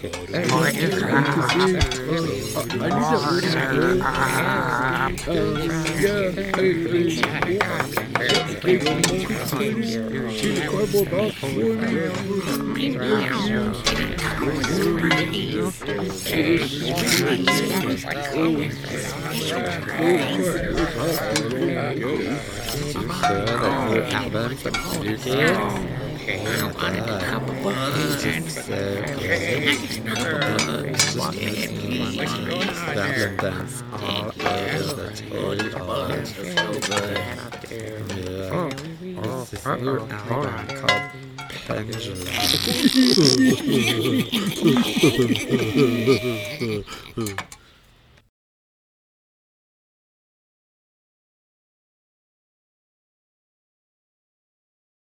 That dance all over the toy. This is your album called Pendulum.